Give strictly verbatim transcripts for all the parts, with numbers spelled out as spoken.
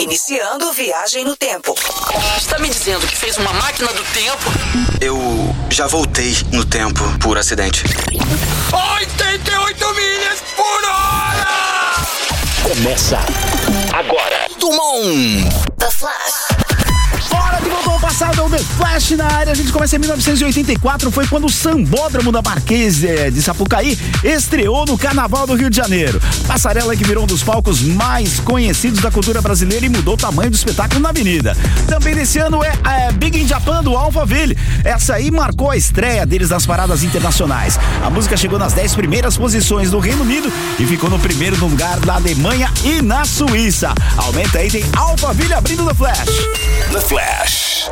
Iniciando viagem no tempo. Está me dizendo que fez uma máquina do tempo? Eu já voltei no tempo por acidente. oitenta e oito milhas por hora! Começa agora. Dumont! The Flash. Hora de voltar ao passado, o The Flash na área. A gente começa em mil novecentos e oitenta e quatro, foi quando o Sambódromo da Marquês de Sapucaí estreou no Carnaval do Rio de Janeiro. Passarela que virou um dos palcos mais conhecidos da cultura brasileira e mudou o tamanho do espetáculo na avenida. Também nesse ano é, é Big in Japan do Alphaville. Essa aí marcou a estreia deles nas paradas internacionais. A música chegou nas dez primeiras posições do Reino Unido e ficou no primeiro lugar na Alemanha e na Suíça. Aumenta aí, tem Alphaville abrindo The Flash. The Flash.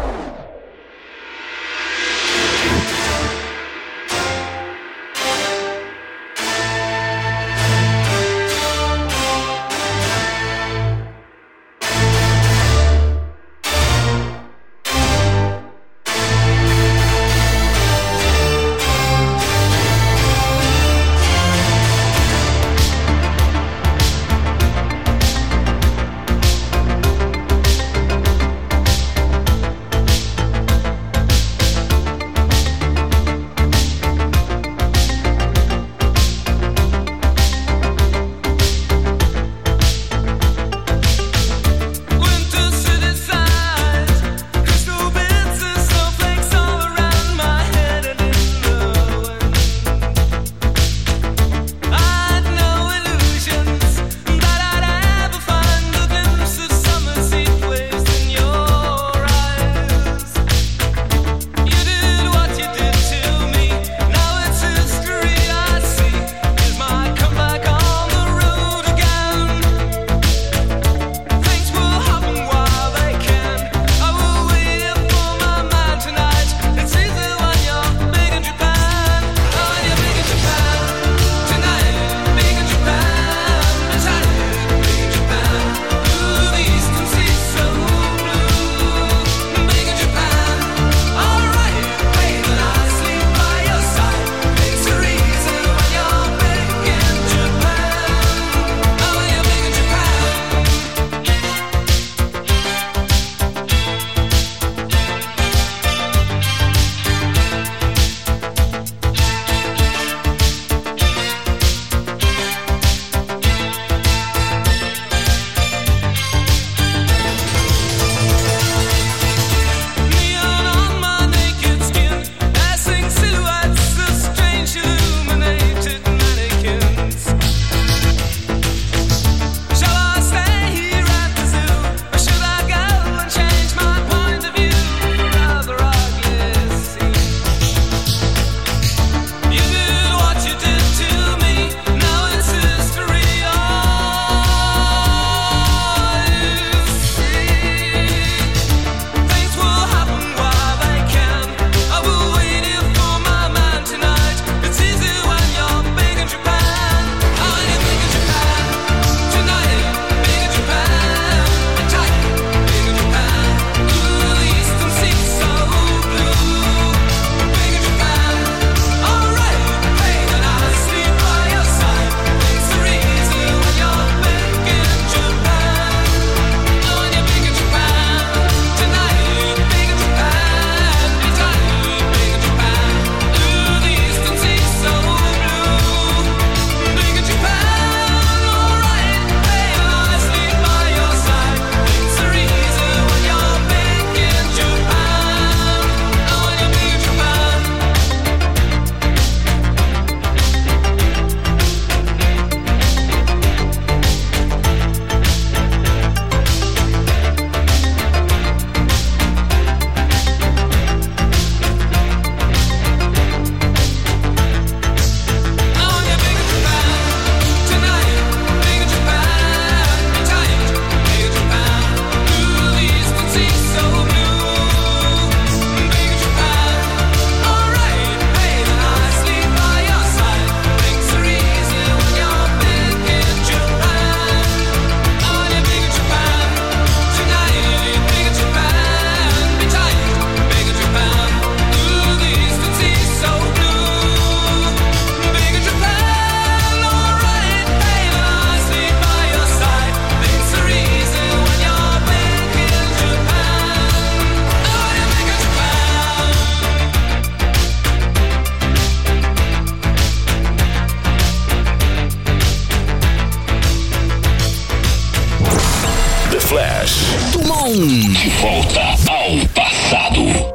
De volta ao passado.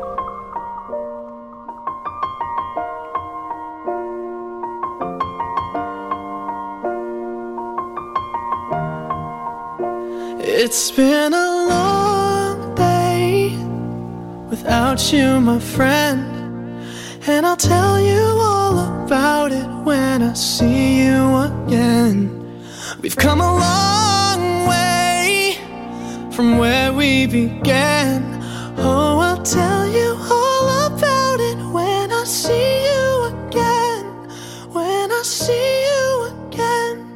It's been a long day without you, my friend, and I'll tell you all about it when I see you again. We've come a long way from where we began. Oh, I'll tell you all about it when I see you again. When I see you again.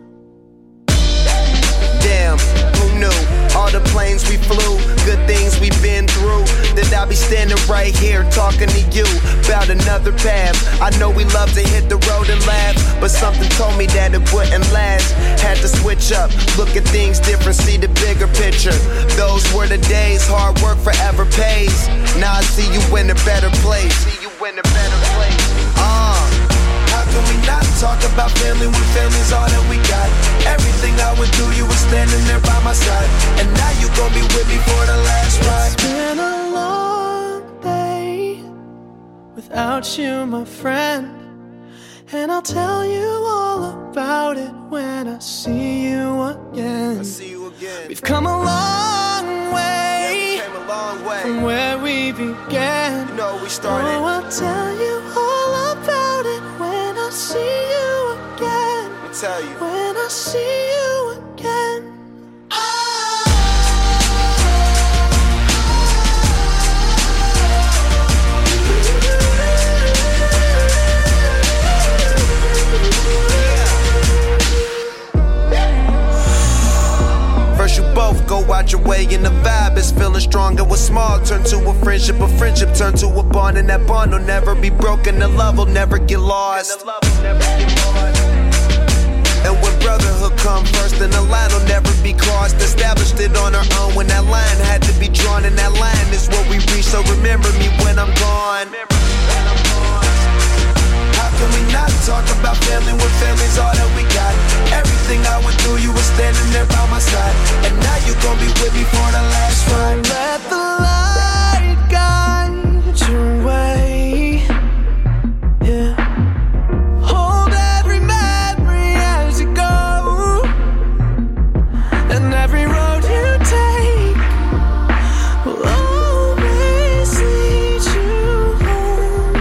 Damn, who knew? All the planes we flew, good things we've been through. That I'll be standing right here talking to you about another path. I know we love to hit the road and laugh, but something told me that it wouldn't last. Had to switch up, look at things different, see the bigger picture. Those were the days, hard work forever pays. Now I see you in a better place. See you in a better place. Uh. How can we not talk about family when family's all that we got? Everything I went through, you were standing there by my side, and now you gon' be with me for the last ride. It's been a long day without you, my friend, and I'll tell you all about it when I see you again. I see you again. We've come a long way, yeah, we came a long way from where we began. You know we started. Oh, I'll tell you all about it when I see you again. Let me tell you. When I see you again. First you both go out your way and the vibe is feeling strong. And what's small turn to a friendship, a friendship turn to a bond, and that bond will never be broken, the love will never get lost. And when brotherhood come first, then the line will never be crossed. Established it on our own when that line had to be drawn, and that line is what we reach, so remember me when I'm gone. How can we not talk about family when family's all that we got? Everything I went through, you were standing there by my side, and now you gon' be with me for the last ride. Let the light guide your way. Yeah. Hold every memory as you go, and every road you take will always lead you home.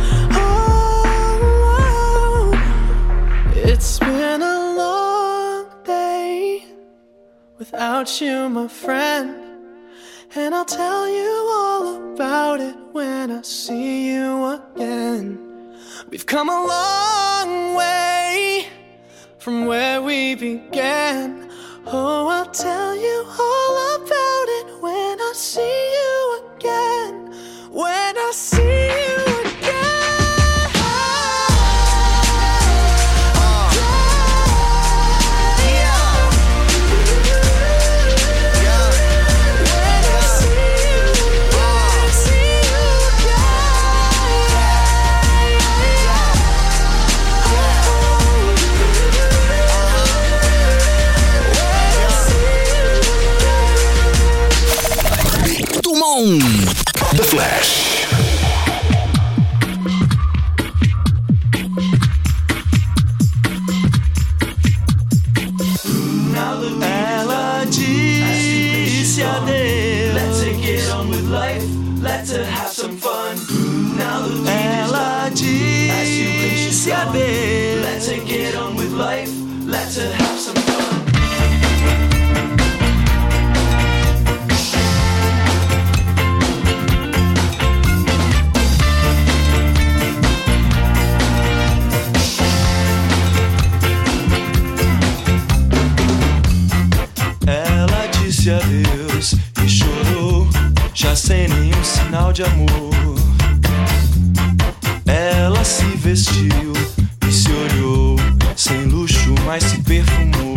Oh, it's been a long day without you, my friend, and I'll tell you all about it when I see you again. We've come a long way from where we began. Oh, I'll tell you all about it when I see you again. When I see you again. Uh, yeah. Yeah. When I see you, when I see you Dumont. The Flash. Ela disse adeus. Let's get on with life. Let's have some fun. Ela disse adeus. Let's get on with life. Let's have some fun. Ela disse adeus e chorou, já sem nenhum sinal de amor. Ela se vestiu e se olhou, sem luxo, mas se perfumou.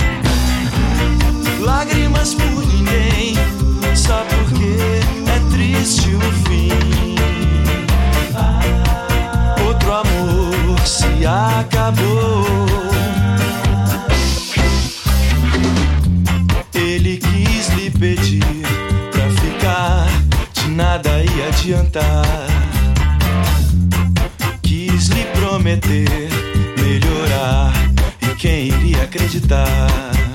Lágrimas por ninguém, só porque é triste o fim. Outro amor se acabou. Ele quis lhe pedir adiantar. Quis lhe prometer melhorar, e quem iria acreditar?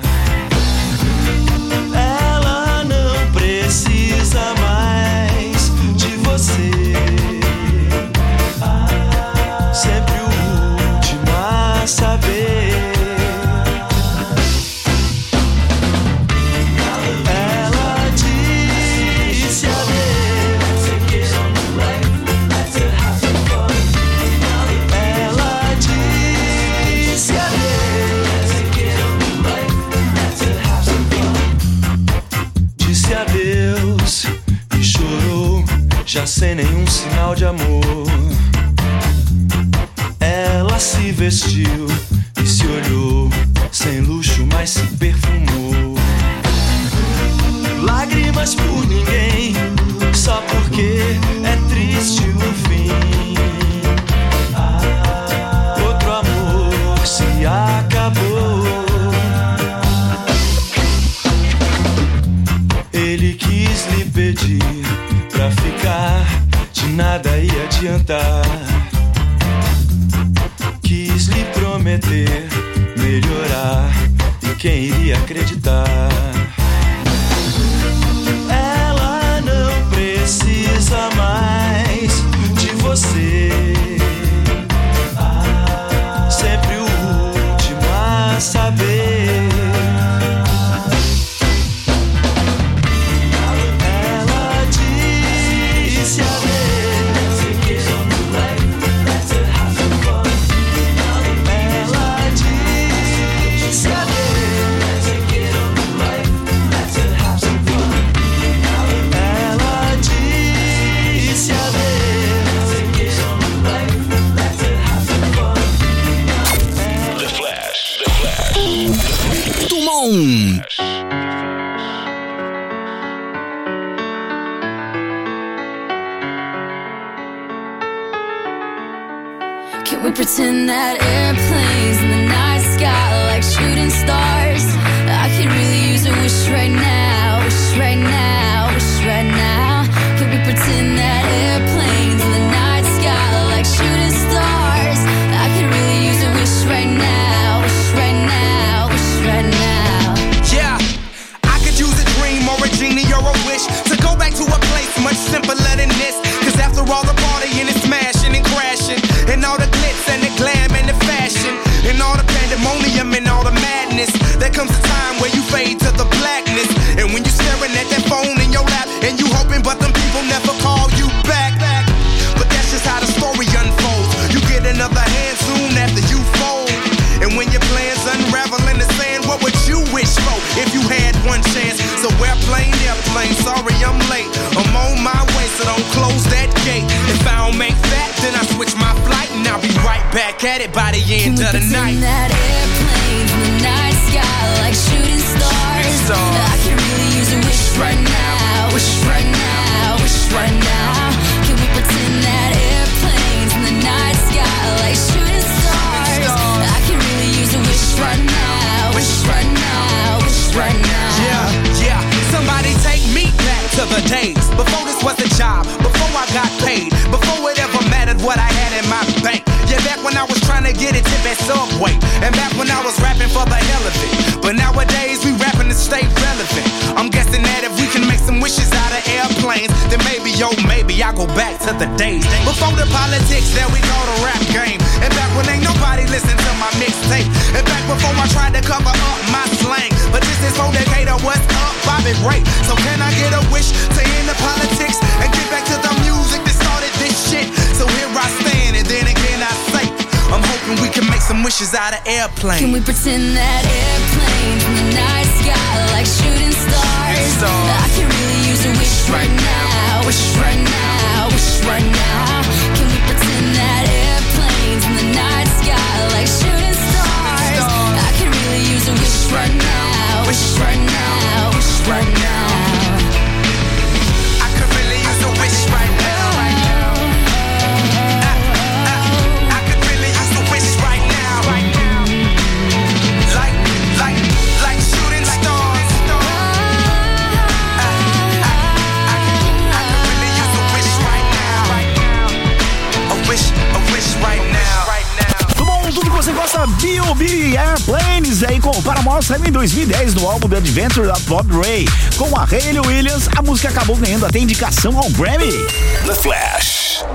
Ela não precisa mais de você. Sempre o último a saber. Já sem nenhum sinal de amor, ela se vestiu e se olhou, sem luxo, mas se perfumou. Lágrimas por ninguém, só porque é triste o fim. Outro amor se acabou. Ele quis lhe pedir pra ficar, de nada ia adiantar. Quis lhe prometer melhorar, e quem iria acreditar? Ela não precisa mais de você. Sempre o último a saber. Can we pretend that airplanes in the night sky like shooting stars? I could really use a wish right now, wish right now, wish right now. Can we pretend that airplanes in the night sky like shooting stars? I could really use a wish right now, wish right now, wish right now. Yeah, I could use a dream or a genie or a wish to go back to a place much simpler than this. Cause after all the partying and smashing and crashing, and all the glitz and the glam and the fashion, and all the pandemonium and all the madness, there comes a time where you fade to the blackness. And when you're staring at that phone in your lap, and you hoping but them people never call you back. But that's just how the story unfolds. You get another hand soon after you fold. And when your plans unravel in the sand, what would you wish for if you had one chance? So airplane, airplane, sorry I'm late. I'm on my way, so don't close that gate. If I don't make that, then I switch my flight, and I'll be right back at it by the end of the night. Can we pretend that airplanes in the night sky like shooting stars? I can really use a wish right now, wish right now, wish right now. Can we pretend that airplanes in the night sky like shooting stars? I can really use a wish right now, wish right now, wish right now. Yeah, yeah, somebody take me back to the days before this was a job, before I got paid, before it ever mattered what I had in my bank. Yeah, back when I was trying to get a tip at Subway, and back when I was rapping for the hell of it. But nowadays we rapping to stay relevant. I'm guessing that if we can make some wishes out of airplanes, then maybe, yo, maybe I go back to the days before the politics that we call the rap game, and back when ain't nobody listen to my mixtape, and back before I tried to cover up my slang. But this is for Decatur, what's up, Bobby Ray? So can I get a wish to end the politics and get back to the music that started this shit? So here I stand, and then again I say, I'm hoping we can make some wishes out of airplanes. Can we pretend that airplanes in the night sky like shooting stars? I can really use a wish right now, wish right now, wish right now. Can we pretend that airplanes in the night sky like shooting stars? I can really use a wish right now, wish right now, wish right now. I could really use a wish right now, right now. I, I, I could really use a wish right now, right now. Like, like, like shooting stars. I, I, I, I could really use a wish right ouvir Airplanes aí com, para mostra em dois mil e dez no álbum The Adventure of Bob Ray. Com a Hayley Williams, a música acabou ganhando até indicação ao Grammy. The Flash.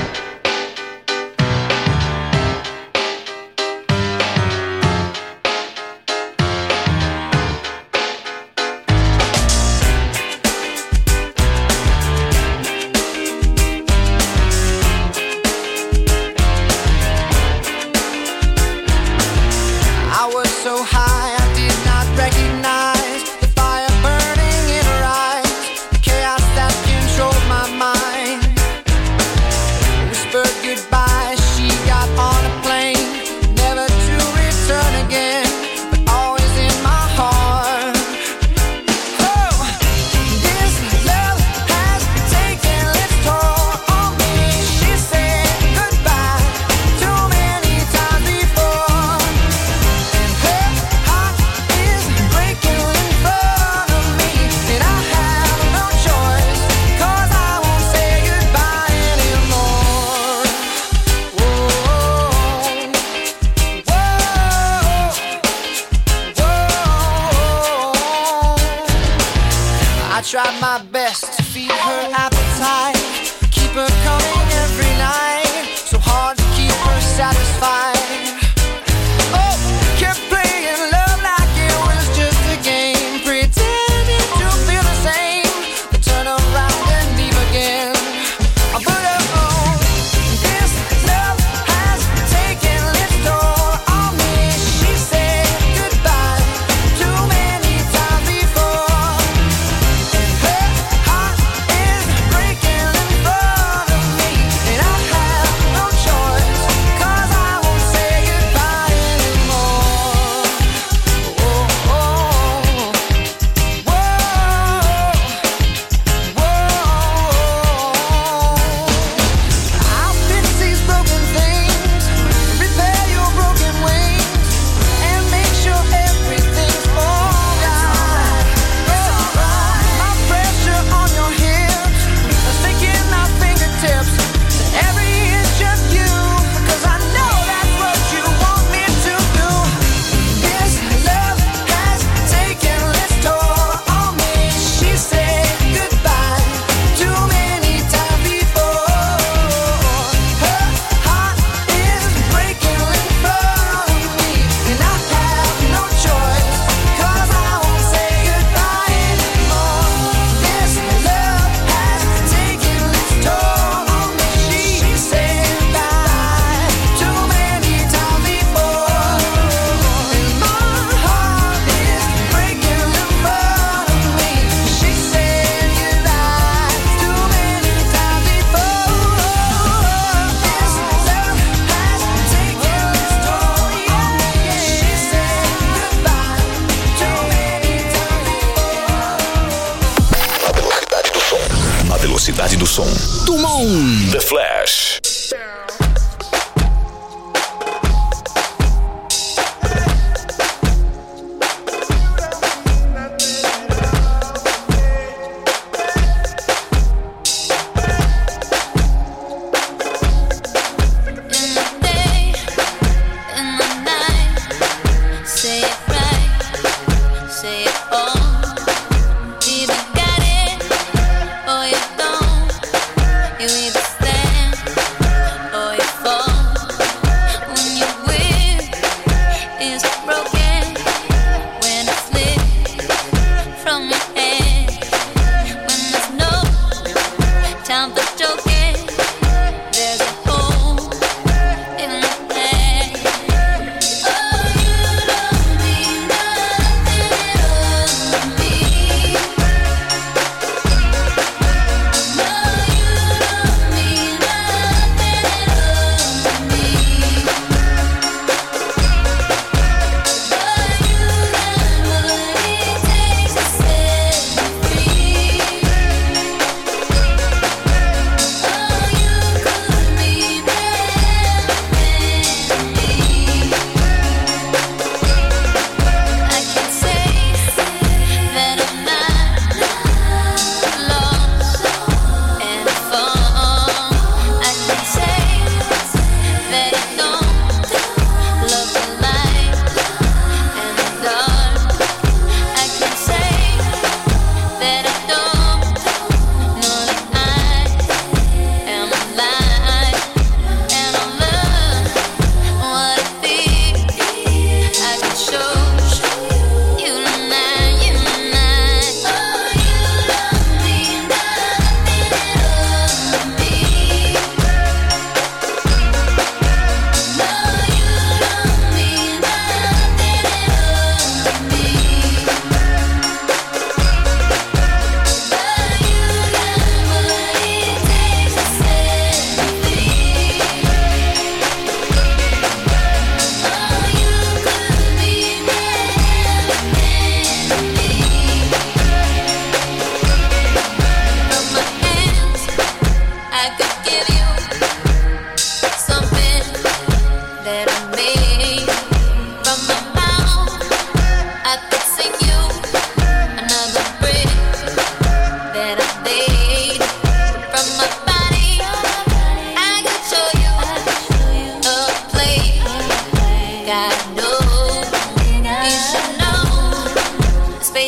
Tried my best to feed her appetite, keep her coming every night, so hard to keep her satisfied. Oh, kept playing love like it was just a game, pretending to feel the same, then turn around and leave again. But oh, this love has taken its toll on me. She said goodbye too many times before. Velocidade do som. Tumon. The Flash. Oh, you don't mean nothing at all.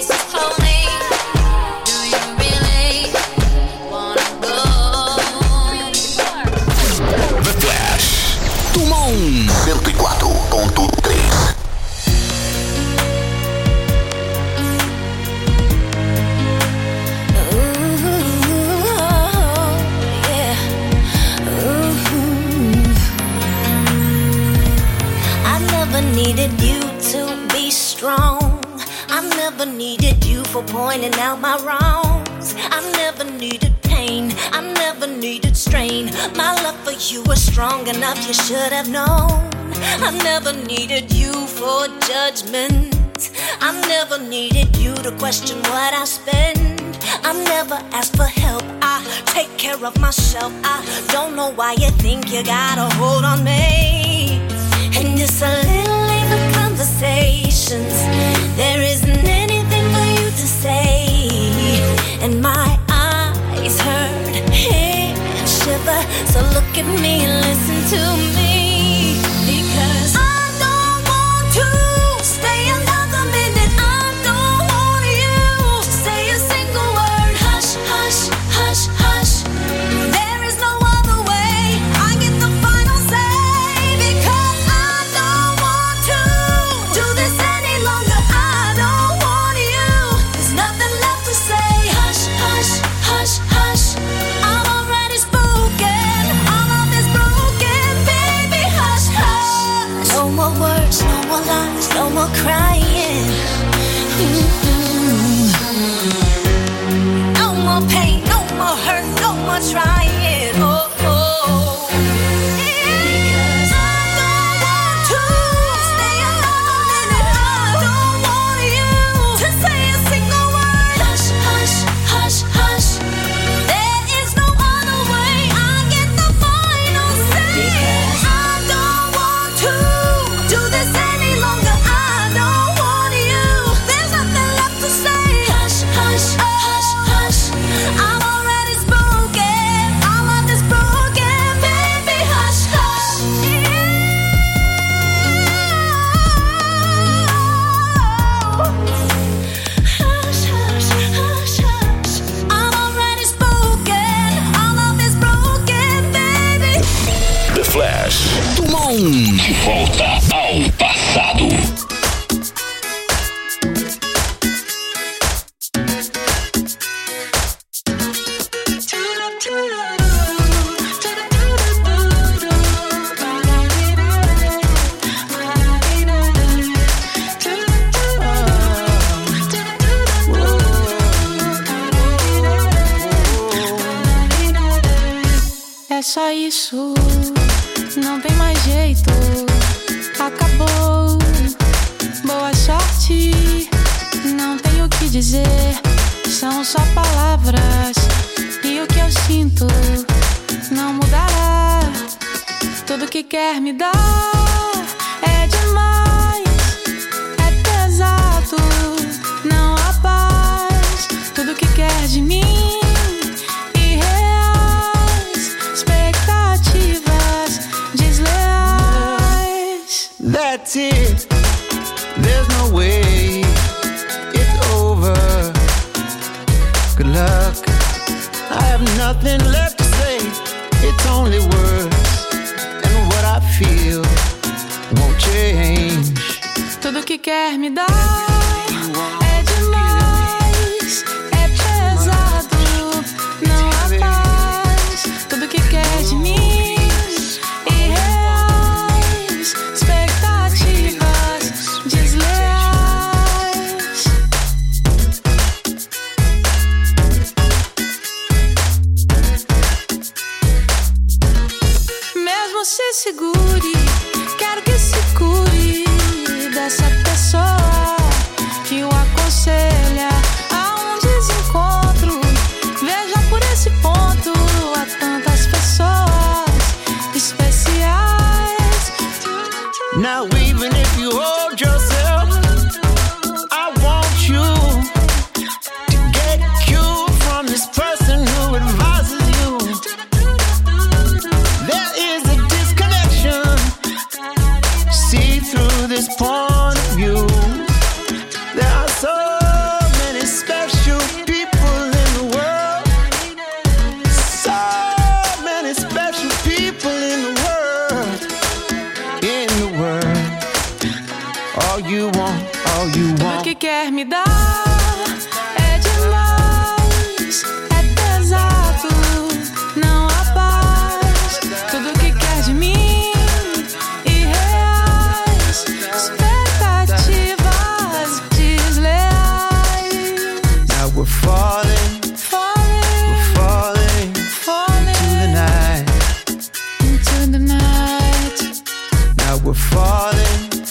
cento e quatro ponto três. I never needed you to be strong. I never needed you for pointing out my wrongs. I never needed pain, I never needed strain. My love for you was strong enough, you should have known. I never needed you for judgment. I never needed you to question what I spend. I never asked for help, I take care of myself. I don't know why you think you got a hold on me. And it's a little late for conversations. There isn't anything for you to say. And my eyes hurt, head shiver. So look at me and listen to me. Because I don't want to stay another minute. I don't want you to say a single word. Hush, hush, hush, hush. There is no other way. I get the final say. Because I don't want to do this any longer. I don't want you. There's nothing left to say. Hush, hush, hush, hush. I'm already spoken. All of this broken, baby. Hush, hush. No more words, no more lies, no more crying. Mm-hmm. No more pain, no more hurt, no more trying. Oh, oh. Because I don't want to stay another minute. I don't want you to say a single word. Hush, hush, hush, hush. There is no other way. I get the final say. Because I don't want to do this any longer. I don't want you. There's nothing left to say. Hush, hush, hush, hush. I'm already spoken. All of this broken, baby. Hush, hush. Hush, hush, hush, hush. I'm already spoken. All of this broken, baby. The Flash. Dumont. De volta ao passado. É só isso, não tem mais jeito. Acabou, boa sorte. Não tenho o que dizer, são só palavras. E o que eu sinto não mudará. Tudo que quer me dar é demais, é pesado, não há paz. Tudo que quer de mim, irreais, expectativas desleais. That's it, there's no way, it's over. Good luck, I have nothing left to say. It's only words, and what I feel won't change. Tudo que quer me dar é demais, é pesado, não há paz. Tudo que quer de mim, irreais, expectativas desleais. Mesmo se segure, quero que se cure dessa pessoa que o aconselha a um desencontro. Veja por esse ponto, há tantas pessoas especiais. Now even if you hold yourself, I want you to get cured from this person who advises you. There is a disconnection. See through this point of view. There are so quer me dar é demais, é pesado, não há paz. Tudo que quer de mim, irreais, expectativas desleais. Now we're falling, falling, we're falling, falling into the night, into the night. now we're falling.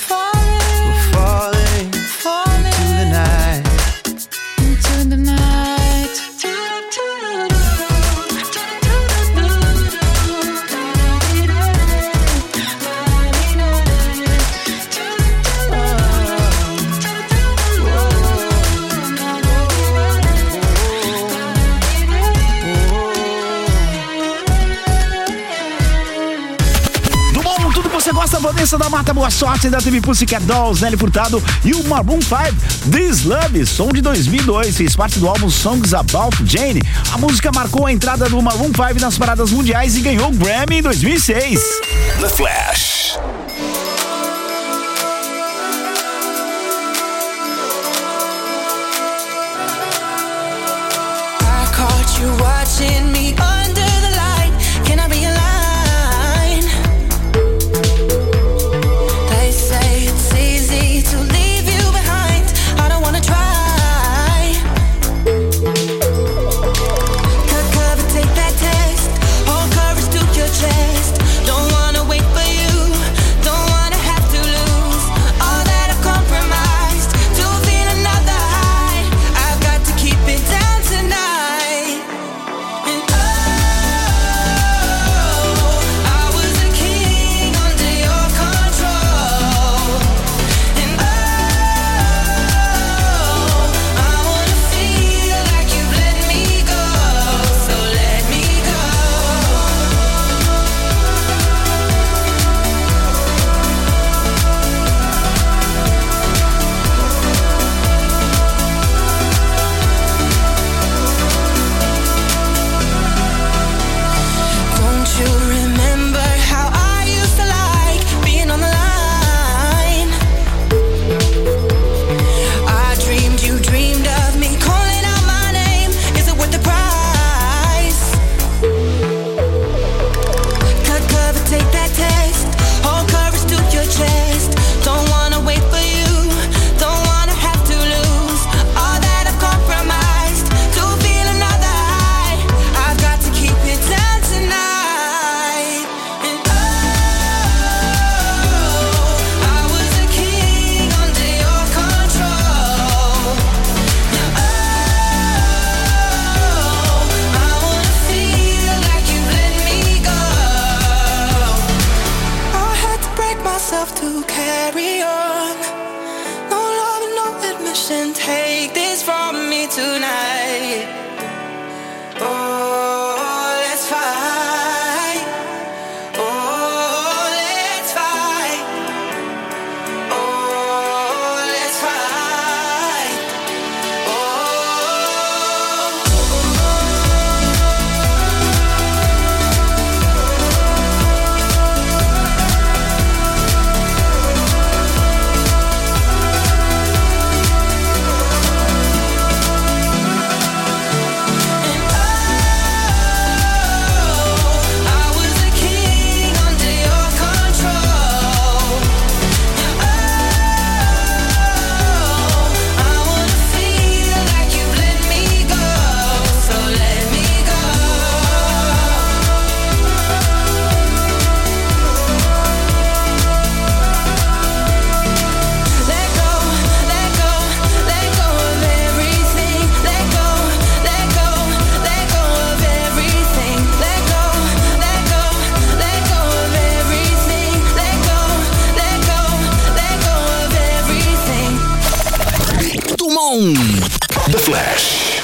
Gosta, Vanessa da Mata, boa sorte da T V Pussycat Dolls, Nelly Furtado e o Maroon cinco, This Love, som de dois mil e dois, fez parte do álbum Songs About Jane. A música marcou a entrada do Maroon cinco nas paradas mundiais e ganhou o Grammy em dois mil e seis. The Flash. I caught you watching me under the light. Can I be alive? To leave you behind, I don't wanna try. Cut cover, take that test. Hold courage to your chest. Don't wanna wait for you. Don't wanna have to lose all that I've compromised to feel another high. I've got to keep it down tonight. And oh, I was a king under your control. The Flash.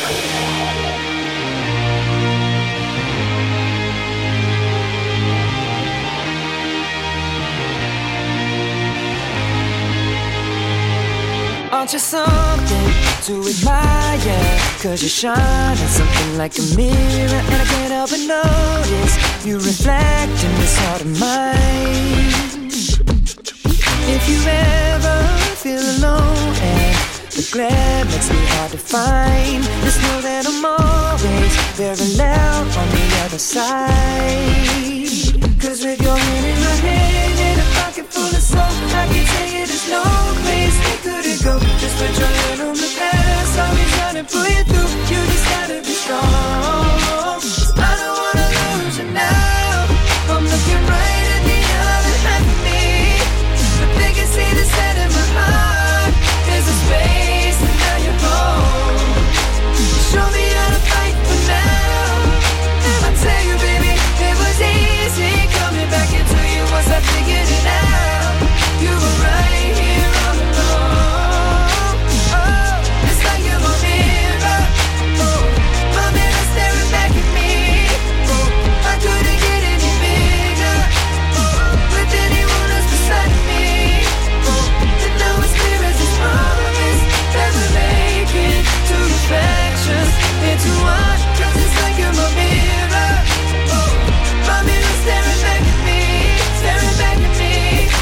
Aren't you something to admire? Cause you shine on something like a mirror, and I can't help but notice you reflect in this heart of mine. If you ever feel alone and The glare makes me hard to find. Just know that I'm always very loud on the other side. Cause with your hand in my hand and a pocket full of soul, I can tell you there's no place we couldn't go. Just put your hand on the past, I'll be trying to pull you through. You just gotta be strong. I don't wanna lose you now. I'm looking right at the other half of me. The biggest see the set in my heart. There's a space and now you're home. Show me how to fight for now. I tell you baby, it was easy coming back into you once I figured it out. You were right here all along. Oh, it's like you're my mirror. Oh, my mirror staring back at me. Oh, I couldn't get any bigger. Oh, with anyone else beside me. Oh, and now it's clear as this promise that we're making two reflections into one. Cause it's like you're my mirror. Oh, my mirror staring back at me, staring back at me.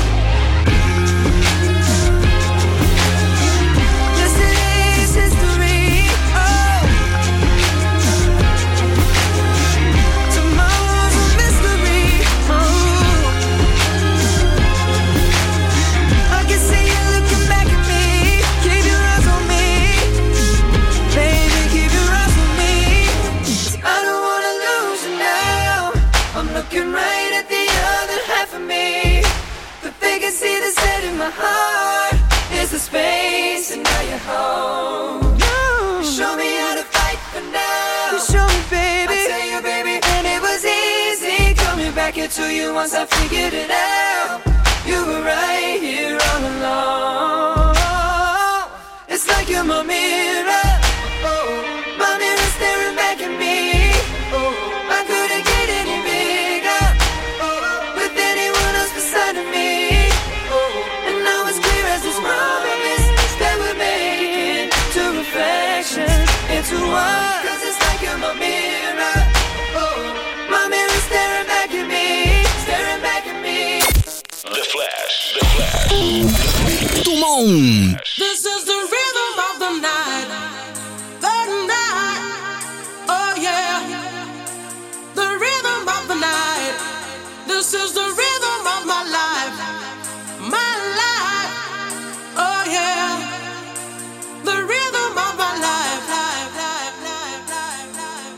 Yesterday's history. Oh, tomorrow's a mystery. Oh, I can see you looking back at me. Keep your eyes on me, baby. Keep your eyes on me. I don't wanna lose you now. I'm looking right at the other half of me. The vacancy that's set in my heart is the space, and now you're home. You show me how to fight for now. You show me, baby. I tell you, baby, and it was easy coming back into you once I figured it out. You were right here all along. It's like you're my mirror. Oh, my mirror staring back at me. Oh, I couldn't get any bigger. Oh, with anyone else beside of me. Oh, and now it's clear as this promise that we're making two reflections into one. Cause it's like you're my mirror. Oh, my mirror staring back at me, staring back at me. The Flash, The Flash. Dumont. This is the rhythm of the night. The night. Oh yeah. The rhythm of the night. This is the rhythm of my life. My life. Oh yeah. The rhythm of my life. Life, life, life, life, life.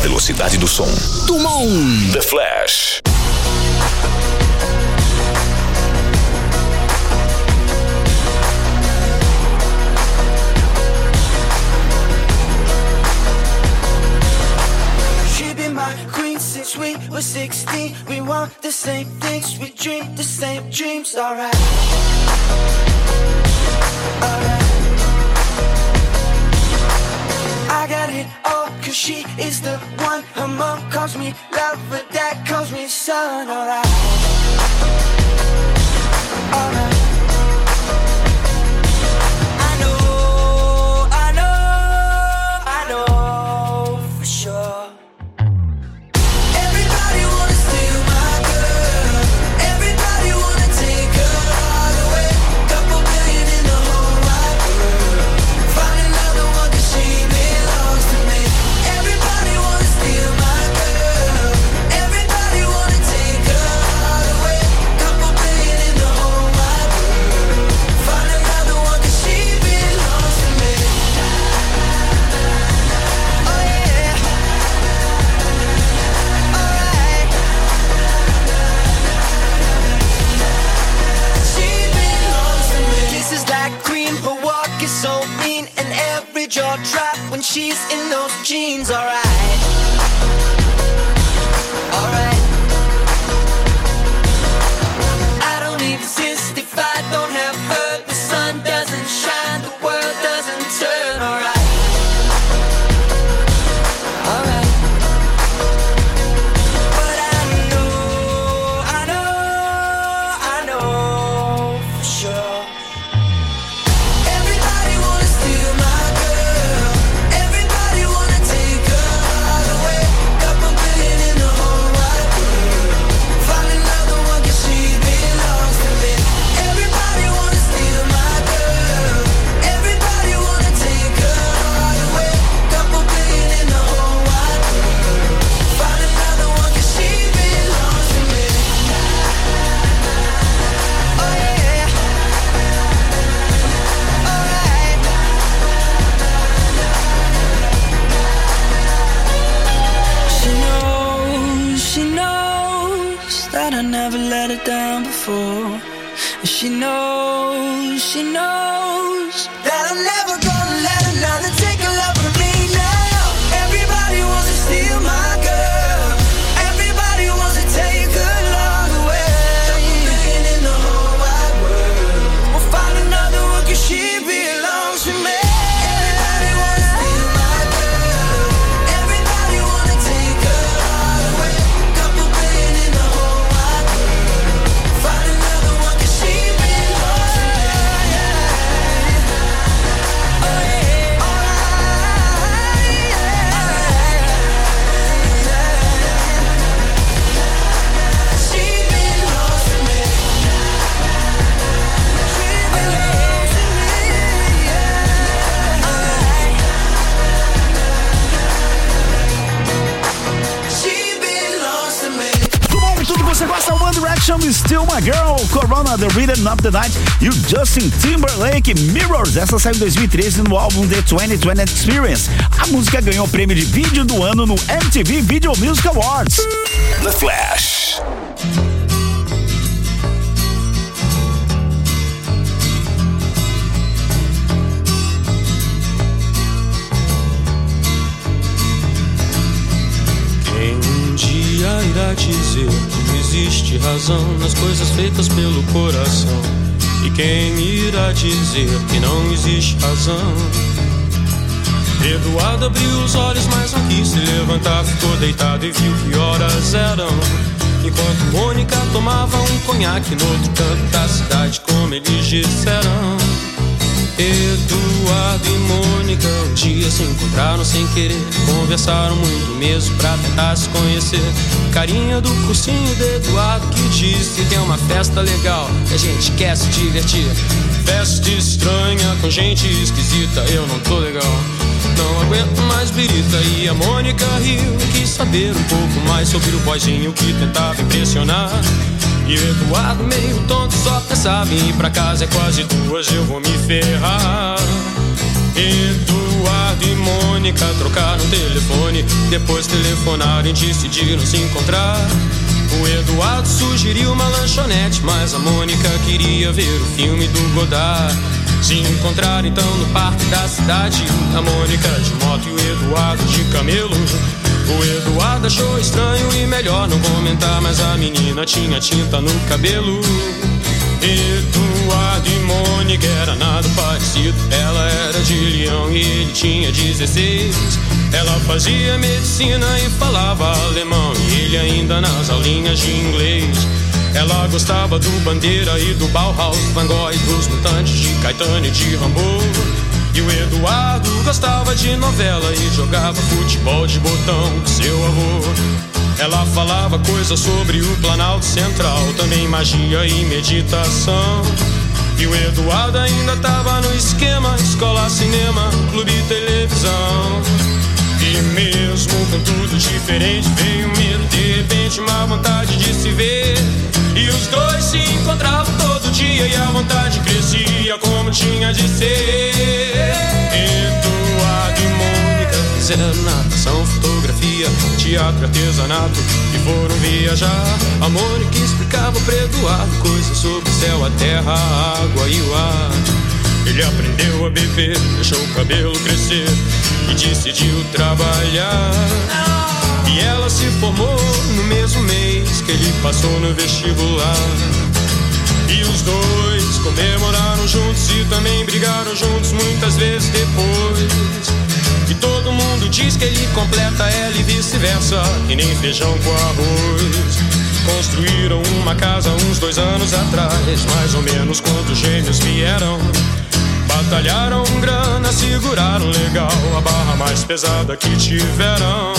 velocidade do som. Dumont The Flash. Since we were sixteen, we want the same things, we dream the same dreams, alright. Alright. I got it all, cause she is the one. Her mom calls me love, but dad calls me son, alright. Alright. I know, I know, I know for sure. Jaw drop when she's in those jeans, alright. Alright. I don't exist if I don't have her. The sun doesn't shine, the world doesn't turn, alright. Alright. But I know, I know, I know for sure. Everybody wanna steal my girl. Everybody wanna take her all away. Couple billion in the whole wide world. Find another one 'cause she belongs to me. Everybody wanna steal my girl. Everybody wanna take her all away. Couple billion in the whole wide world. Find another one 'cause she belongs to me. Oh yeah. Alright. She knows, she knows that I never let her down before. And she knows, she knows that I'm never gonna let another take a love from me now. Everybody wants to steal my girl. Everybody wants to take her love away. Couple billion in the whole wide world. We'll find another one 'cause she belongs to me. Everybody wants to steal my girl. Everybody wanna take her all away. Couple billion in the whole wide world. Find another one 'cause she belongs to me. Oh yeah. Alright, yeah. She belongs to me. She belongs to me, yeah. Alright. She belongs to me. Tudo bom? Tudo que você gosta? One Direction, Still My Girl, Corona, The Rhythm of the Night e o Justin Timberlake, Mirrors. Essa saiu em dois mil e treze no álbum The twenty twenty Experience. A música ganhou o prêmio de vídeo do ano no M T V Video Music Awards. The Flash. Quem um dia irá dizer que não existe razão nas coisas feitas pelo coração? E quem irá dizer que não existe razão? Eduardo abriu os olhos, mas não quis se levantar. Ficou deitado e viu que horas eram. Enquanto Mônica tomava um conhaque no outro canto da cidade, como eles disseram. Eduardo e Mônica um dia se encontraram sem querer. Conversaram muito mesmo pra tentar se conhecer. Carinha do cursinho de Eduardo que disse que tem uma festa legal e a gente quer se divertir. Festa estranha com gente esquisita, eu não tô legal. Não aguento mais birita. E a Mônica riu, quis saber um pouco mais sobre o boyzinho que tentava impressionar. E o Eduardo meio tonto só pensava em ir pra casa. É quase duas, eu vou me ferrar. Eduardo Eduardo e Mônica trocaram telefone, depois telefonaram e decidiram se encontrar. O Eduardo sugeriu uma lanchonete, mas a Mônica queria ver o filme do Godard. Se encontraram então no parque da cidade, a Mônica de moto e o Eduardo de camelo. O Eduardo achou estranho e melhor não comentar, mas a menina tinha tinta no cabelo. Eduardo e Mônica era nada parecido, ela era de Leão e ele tinha dezesseis. Ela fazia medicina e falava alemão, e ele ainda nas aulinhas de inglês. Ela gostava do Bandeira e do Bauhaus, Van Gogh e dos Mutantes, de Caetano e de Rambo. E o Eduardo gostava de novela e jogava futebol de botão com seu avô. Ela falava coisas sobre o Planalto Central, também magia e meditação. E o Eduardo ainda tava no esquema, escola, cinema, clube e televisão. E mesmo com tudo diferente veio medo, de repente uma vontade de se ver. E os dois se encontravam todo dia e a vontade crescia como tinha de ser. Eduardo e Mônica fizeram natação, fotografia, teatro, artesanato e foram viajar. A Mônica explicava para Eduardo coisas sobre o céu, a terra, a água e o ar. Ele aprendeu a beber, deixou o cabelo crescer e decidiu trabalhar. E ela se formou no mesmo mês que ele passou no vestibular. E os dois comemoraram juntos e também brigaram juntos muitas vezes depois. E todo mundo diz que ele completa ela e vice-versa, que nem feijão com arroz. Construíram uma casa uns dois anos atrás, mais ou menos quando os gêmeos vieram. Batalharam grana, seguraram legal a barra mais pesada que tiveram.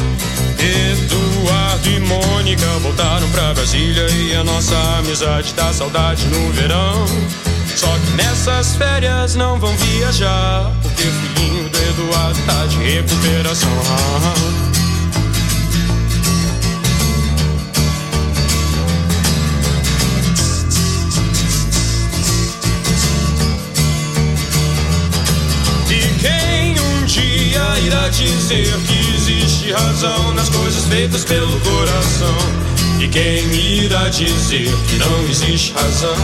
Eduardo e Mônica voltaram pra Brasília e a nossa amizade dá saudade no verão. Só que nessas férias não vão viajar, porque o filhinho do Eduardo tá de recuperação. Irá dizer que existe razão nas coisas feitas pelo coração. E quem irá dizer que não existe razão?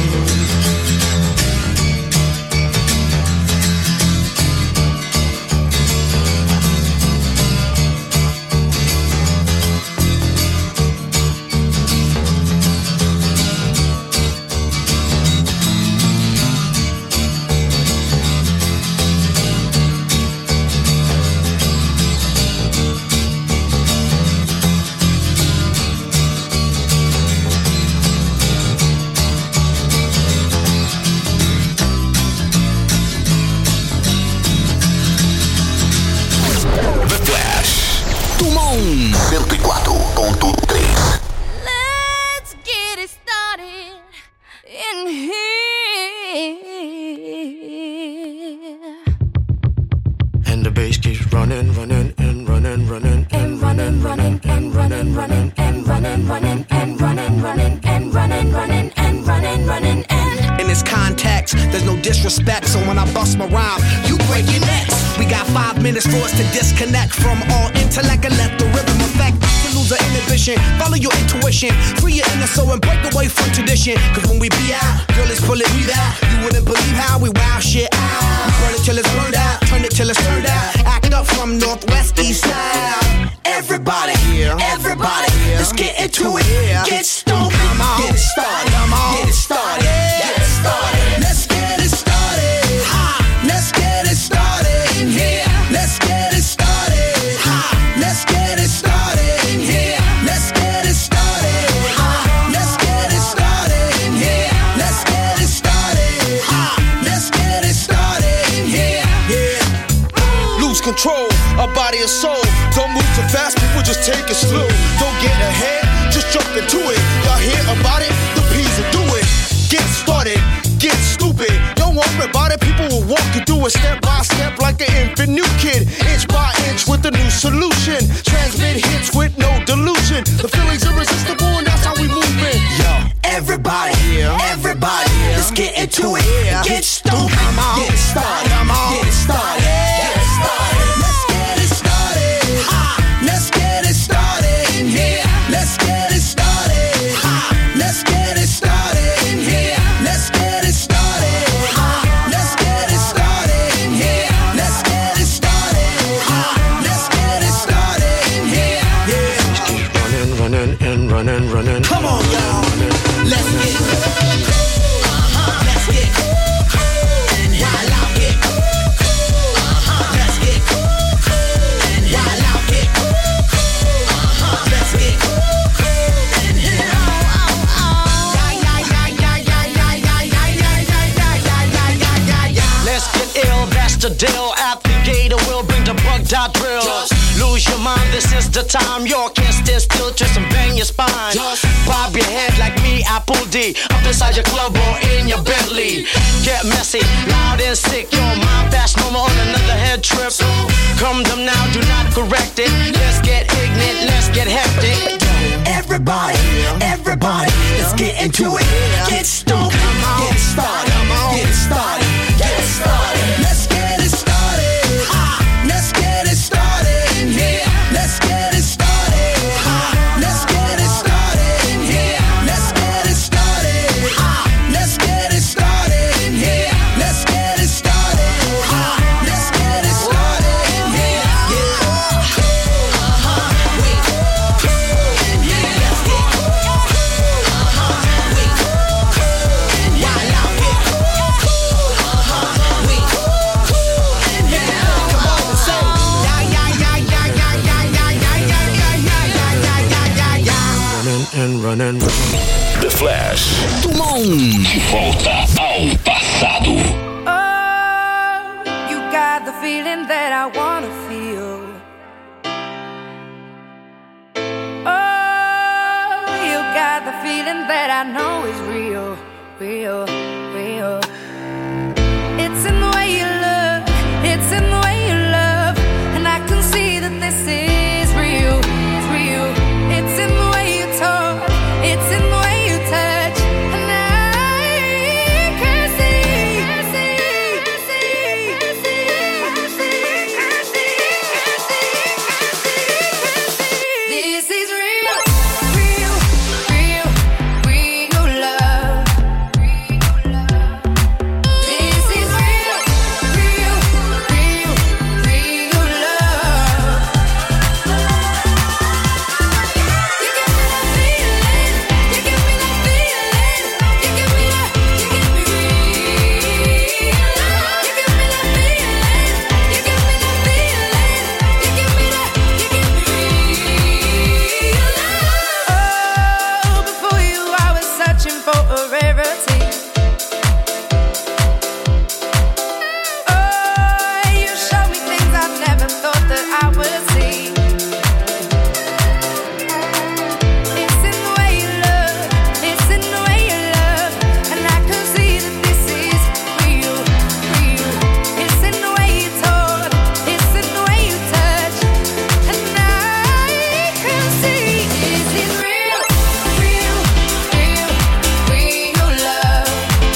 cento e quatro ponto três. Let's get it started in here. And the bass keeps running, running, and running, running, and running, running, and running, running, and running, running, and running, running, and running, running, and running, running, and in this context, there's no disrespect, so when I bust my rhyme, you break your necks. We got five minutes for us to disconnect from all intellect and let the rhythm affect. To lose our inhibition, follow your intuition, free your inner soul and break away from tradition. Cause when we be out, girl, it's pulling me out. You wouldn't believe how we wow shit out. We burn it till it's burned out, turn it till it's turned out. Act up from Northwest East Side. Everybody, everybody, let's get into it. Get stoked, get it started, get it started, get it started. Let's get it started. Ha! Let's get it started in here. Let's get it started. Ha! Let's get it started in here. Let's get it started. Ha! Let's get it started in here. Let's get it started. Ha! Let's get it started in here. Yeah. Lose control, our body and soul. Don't move too fast, people just take it slow. Don't get ahead, just jump into it. Y'all hear about it? The P's will do it. Get started, get stupid. Don't worry about it, people will walk you through it step by step like an infant new kid. Inch by inch with a new solution. Transmit hits with no delusion. The feeling's irresistible and that's how we move it. Yo, everybody, everybody, let's get into it. Get stoked, get it started, get it started. running. Come on, y'all. Let's get cool. Uh-huh. Let's get cool. And while I get cool. Uh-huh. Let's get cool. And while I get cool. Uh-huh. Let's get cool. And yeah. Let's get ill, that's the deal. At the gate, we'll bring the bug dot drill. Just lose your mind, this is the time. You can't stand still, twist and bang your spine. Just bob your head like me, Apple D. Up inside your club or in your Bentley. Get messy, loud and sick. Your mind fast, no more on another head trip. So come them now, do not correct it. Let's get ignorant, let's get hectic. Everybody, everybody, let's get into it. Get stoned, get it started, get it started, get it started. Let's get it started. Ah, let's get it started in here. Let's get it started. Ah, let's get it started in here. Let's get it started. Ah, let's get it started in here. Let's get it started. Ah, let's get it started in here. Yeah. Uh-huh. Wait. In here. Let's get. Uh-huh. Wait. And while I get. Uh-huh. Wait. In here. Come on, say. Yeah, yeah, yeah, yeah, yeah, yeah, yeah, yeah, yeah, yeah, yeah, yeah, yeah, yeah. Running and running. The Flash. Dumont. De volta ao passado. Oh, you got the feeling that I wanna feel. Oh, you got the feeling that I know is real, real, real. It's in the way you look, it's in the way you love, and I can see that this is real, real. It's in the way you talk, it's in the way you touch, and I can see, can see, can see, can see, can see, can see. This is real, real, real, real love. This is real, real, real, real love. You give me that feeling, you give me that feeling, you give me that, you give me real love. You give me that feeling, you give me that feeling, you give me that, you give me real love. Oh, before you I was searching for a rarity. Oh, you showed me things I never thought that I would see. It's in the way you look, it's in the way you love, and I can see that this is real, real. It's in the way you talk, it's in the way you touch, and I can see this is real, real, real, real love.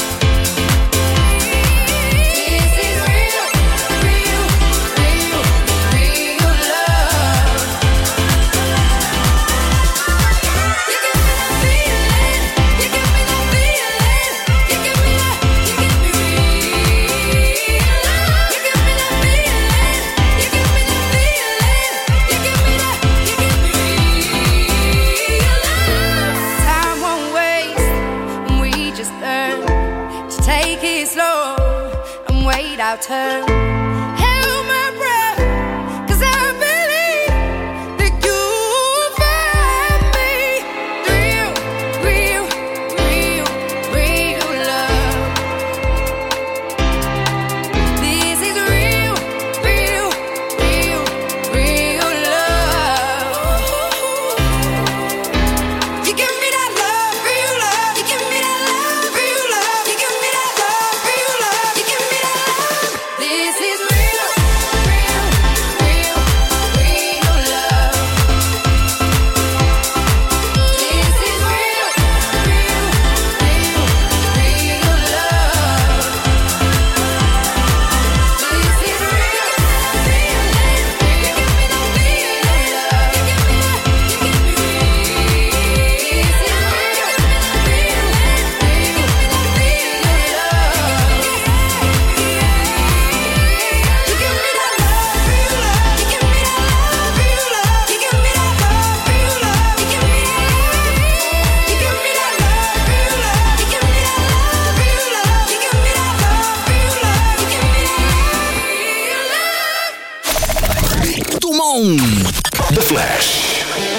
This is real, real, real, real love. You give me that feeling, you give me that feeling, you give me that, you give me real love. You give me that feeling, you give me that feeling, you give me that, you give me real love. Time won't waste, and we just learn to take it slow and wait our turn. Hold my breath, 'cause I believe that you'll find me. Real, real, real, real love. This is real, real, real, real love. You give me that love, real love. You give me that love, real love. You give me that love, real love. You give me that love. This is The Flash.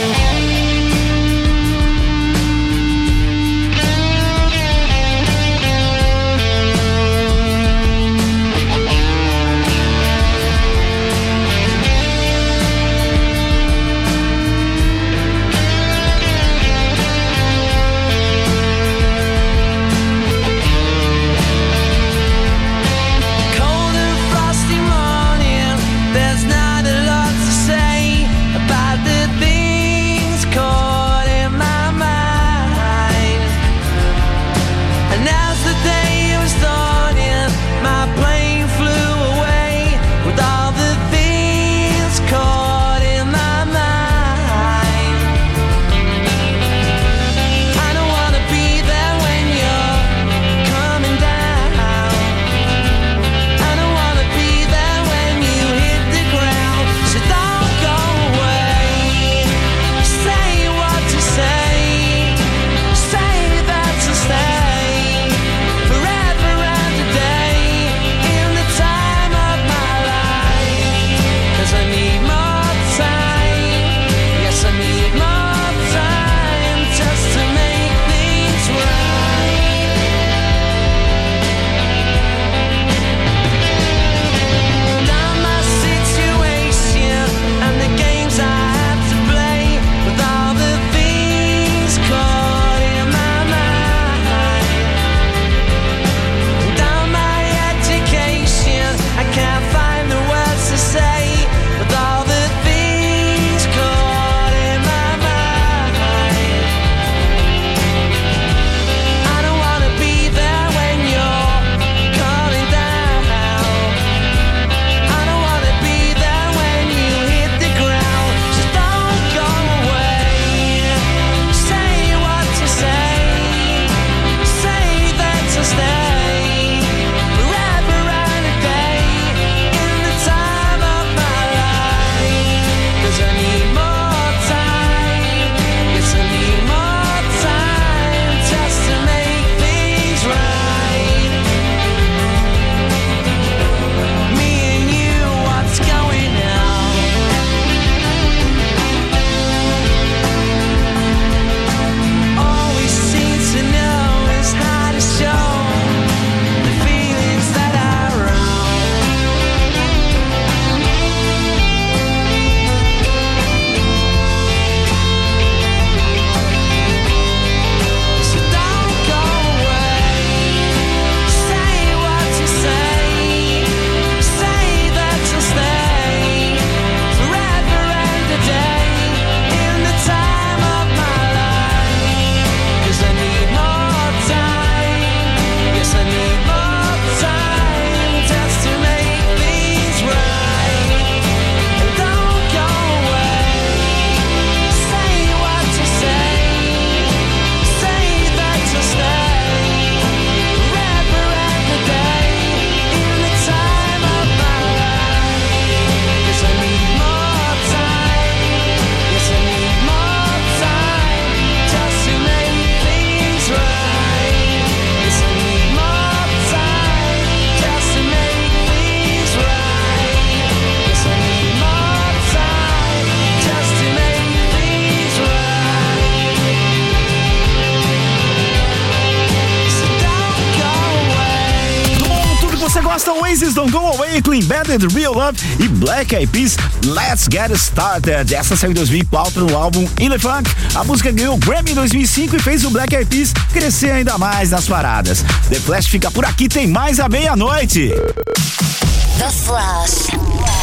Oasis Don't Go Away com Embedded Real Love e Black Eyed Peas Let's Get Started. Essa saiu em dois mil e quatro no álbum Elefunk. A música ganhou o Grammy em dois mil e cinco e fez o Black Eyed Peas crescer ainda mais nas paradas. The Flash fica por aqui, tem mais à meia-noite. The Flash.